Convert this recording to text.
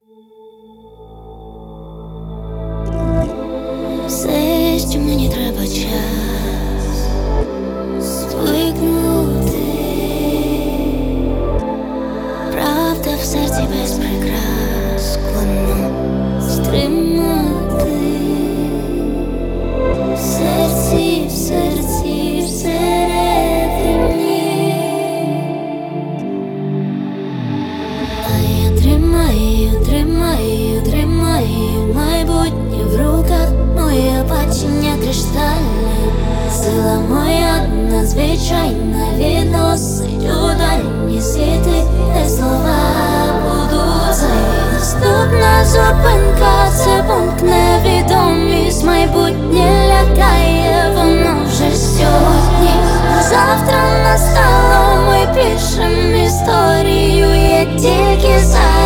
Все, що мені треба час звикнути, правда в серці без прикрас складно стримати. В серці, всередині. А я тримаю майбутнє в руках. Моє бачення криштальне, сила моя надзвичайна, відносить у дальні світи, де слова будуть. Це наступна зупинка, це пункт невідомість. Майбутнє лякає, воно вже сьогодні. Завтра настало, ми пишем історію, є тільки зараз.